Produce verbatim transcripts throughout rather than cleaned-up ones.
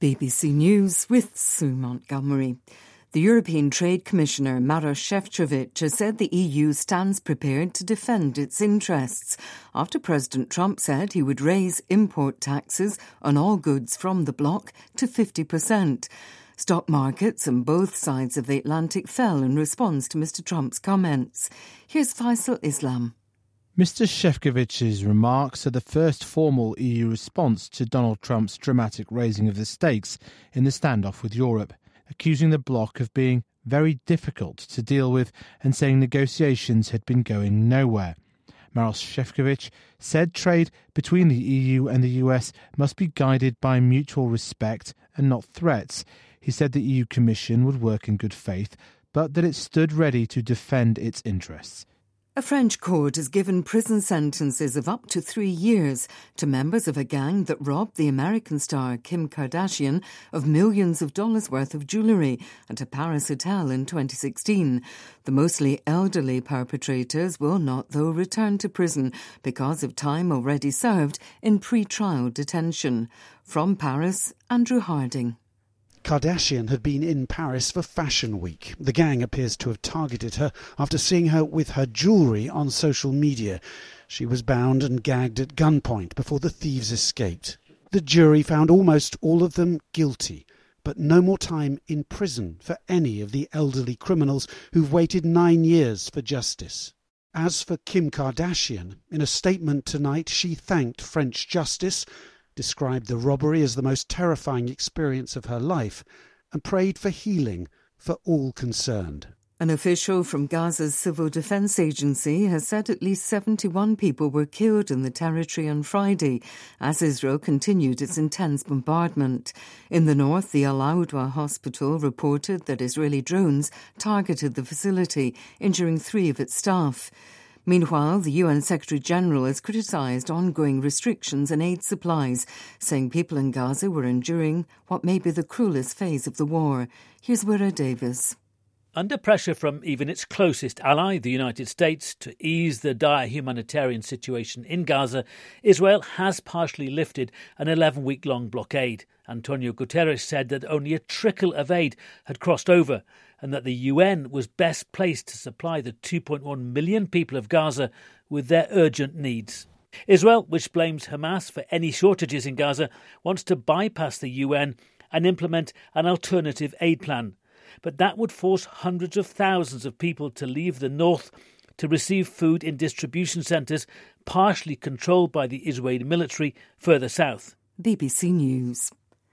B B C News with Sue Montgomery. The European Trade Commissioner Maroš Šefčovič has said the E U stands prepared to defend its interests after President Trump said he would raise import taxes on all goods from the bloc to fifty percent. Stock markets on both sides of the Atlantic fell in response to Mister Trump's comments. Here's Faisal Islam. Mister Šefčovič's remarks are the first formal E U response to Donald Trump's dramatic raising of the stakes in the standoff with Europe, accusing the bloc of being very difficult to deal with and saying negotiations had been going nowhere. Maroš Šefčovič said trade between the E U and the U S must be guided by mutual respect and not threats. He said the E U Commission would work in good faith, but that it stood ready to defend its interests. A French court has given prison sentences of up to three years to members of a gang that robbed the American star Kim Kardashian of millions of dollars worth of jewellery at a Paris hotel in twenty sixteen. The mostly elderly perpetrators will not, though, return to prison because of time already served in pre-trial detention. From Paris, Andrew Harding. Kardashian had been in Paris for Fashion Week. The gang appears to have targeted her after seeing her with her jewellery on social media. She was bound and gagged at gunpoint before the thieves escaped. The jury found almost all of them guilty, but no more time in prison for any of the elderly criminals who've waited nine years for justice. As for Kim Kardashian, in a statement tonight, she thanked French justice, described the robbery as the most terrifying experience of her life, and prayed for healing for all concerned. An official from Gaza's Civil Defence Agency has said at least seventy-one people were killed in the territory on Friday as Israel continued its intense bombardment. In the north, the Al-Awda hospital reported that Israeli drones targeted the facility, injuring three of its staff. Meanwhile, the U N Secretary-General has criticised ongoing restrictions and aid supplies, saying people in Gaza were enduring what may be the cruelest phase of the war. Here's Wira Davis. Under pressure from even its closest ally, the United States, to ease the dire humanitarian situation in Gaza, Israel has partially lifted an eleven-week-long blockade. Antonio Guterres said that only a trickle of aid had crossed over and that the U N was best placed to supply the two point one million people of Gaza with their urgent needs. Israel, which blames Hamas for any shortages in Gaza, wants to bypass the U N and implement an alternative aid plan. But that would force hundreds of thousands of people to leave the north to receive food in distribution centres partially controlled by the Israeli military further south. B B C News.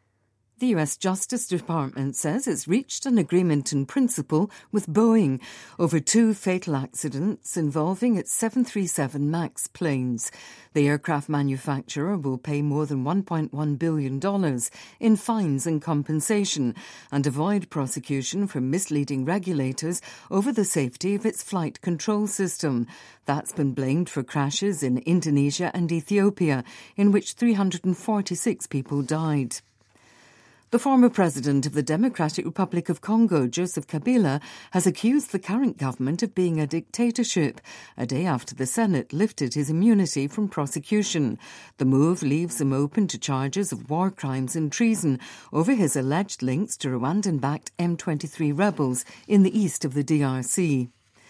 The U S Justice Department says it's reached an agreement in principle with Boeing over two fatal accidents involving its seven thirty-seven MAX planes. The aircraft manufacturer will pay more than one point one billion dollars in fines and compensation and avoid prosecution from misleading regulators over the safety of its flight control system. That's been blamed for crashes in Indonesia and Ethiopia, in which three hundred forty-six people died. The former president of the Democratic Republic of Congo, Joseph Kabila, has accused the current government of being a dictatorship, a day after the Senate lifted his immunity from prosecution. The move leaves him open to charges of war crimes and treason over his alleged links to Rwandan-backed M twenty-three rebels in the east of the D R C.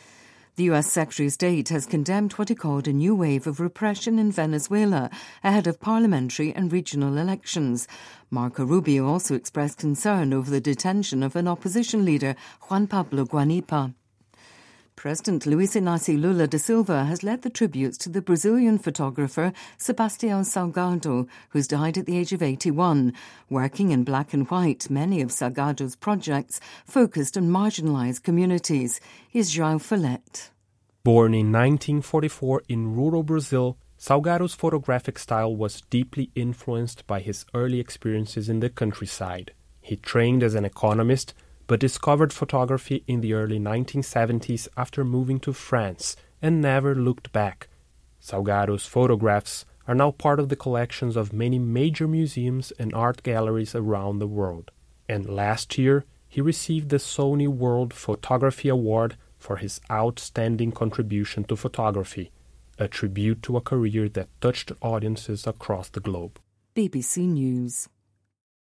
The U S Secretary of State has condemned what he called a new wave of repression in Venezuela ahead of parliamentary and regional elections. Marco Rubio also expressed concern over the detention of an opposition leader, Juan Pablo Guanipa. President Luiz Inácio Lula da Silva has led the tributes to the Brazilian photographer Sebastião Salgado, who's died at the age of eighty-one. Working in black and white, many of Salgado's projects focused on marginalised communities. Here's João Follett. Born in nineteen forty-four in rural Brazil, Salgado's photographic style was deeply influenced by his early experiences in the countryside. He trained as an economist, but discovered photography in the early nineteen seventies after moving to France and never looked back. Salgado's photographs are now part of the collections of many major museums and art galleries around the world. And last year, he received the Sony World Photography Award for his outstanding contribution to photography, a tribute to a career that touched audiences across the globe. B B C News.